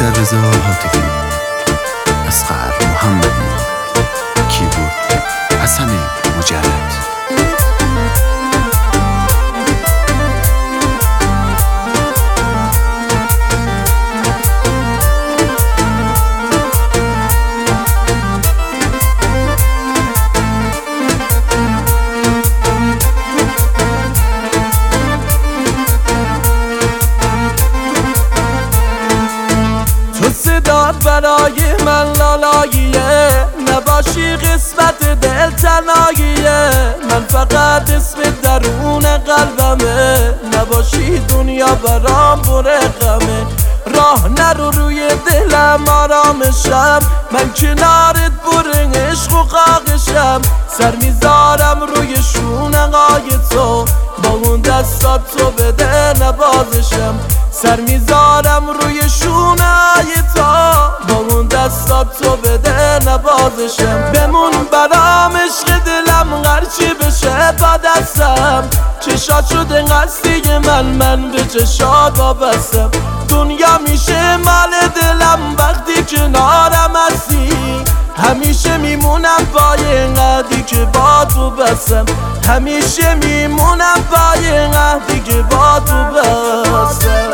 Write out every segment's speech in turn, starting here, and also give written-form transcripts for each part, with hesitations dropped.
دکتر رضا هاتفی، اصغر محمدی، کیبورد حسن مجرد. صدات برای من لالاییه، نباشی قسمت دل تنهاییه. من فقط اسم درون قلبمه، نباشی دنیا برام پر غمه. راه نرو روی دلم آرامشم، من کنارت پر عشق و قاقشم. سر میذارم روی شونه‌های تو، با اون دستات تو بده نبازشم. سر میذارم روی شونه‌های تو، با اون دستات تو بده نبازشم. بمون برام عشق دلم هرچی بشه با دستم. چشات شده قصدی من به چشات وابستم. دنیا میشه مال دلم وقتی کنارم هستی. همیشه میمونم پای قدی که با تو بستم. همیشه میمونم پای قدی که با تو بستم.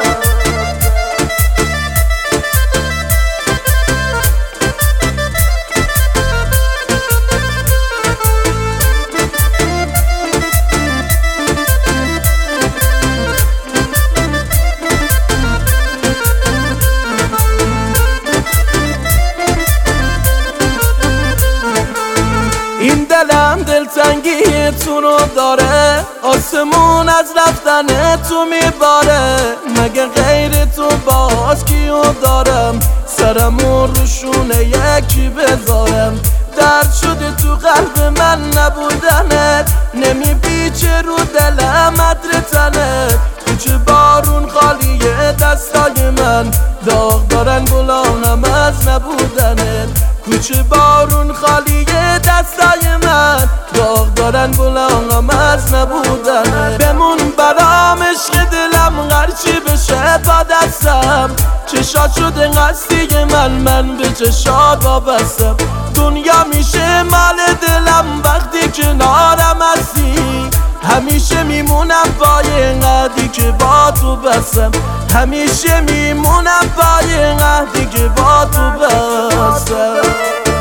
این دلم دلتنگی تو رو داره، آسمون از رفتن تو میباره. مگه غیر تو باز کیو دارم، سرمون رو شونه یکی بذارم. درد شده تو قلب من نبودنت، نمیپیچه رو دلم عطر تنت. کوچه بارون خالیه دستای من، داغ دارن گلانم از نبودنت. کوچه بارون خالیه دستای من، داغ دارن گلانم از نبودنت. بمون برام عشق دلم هرچی بشه با دستم. چشات شده قصدی من به چشات وابستم. دنیا میشه مال دلم وقتی کنارم هستی. همیشه میمونم پای قدی که با تو بستم. همیشه میمونم پای قدی که با تو بستم.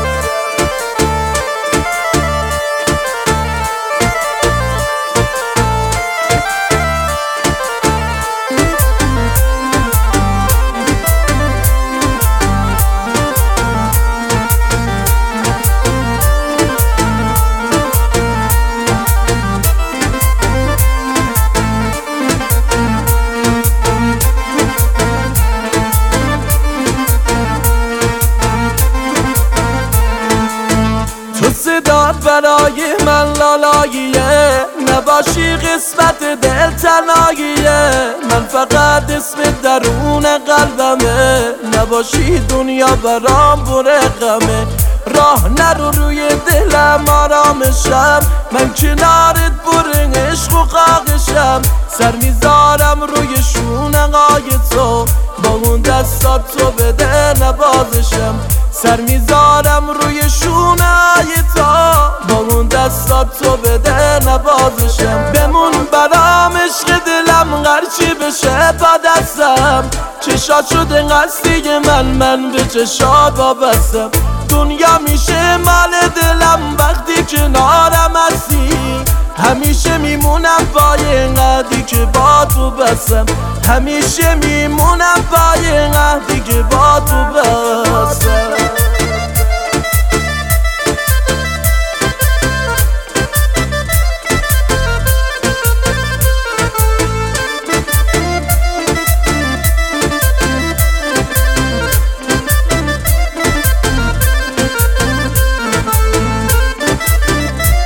صدات برای من لالاییه، نباشی قسمت دل تنهاییه. من فقط اسم درون قلبمه، نباشی دنیا برام پر غمه. راه نرو روی دلم آرامشم، من کنارت پر عشق و قاقشم. سر میذارم روی شونه‌های تو، با اون دستات تو بده نبازشم. سر میذارم روی شونه‌های تو، با اون دستات تو بده نبازشم. بمون برام عشق دلم هرچی بشه با دستم. چشات شده قصدی من به چشات وابستم. دنیا میشه مال دلم وقتی کنارم هستی. همیشه میمونم پای قدی که با تو بستم. همیشه میمونم پای قدی که با تو بستم.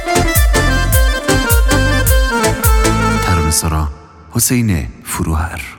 حسین فروهر.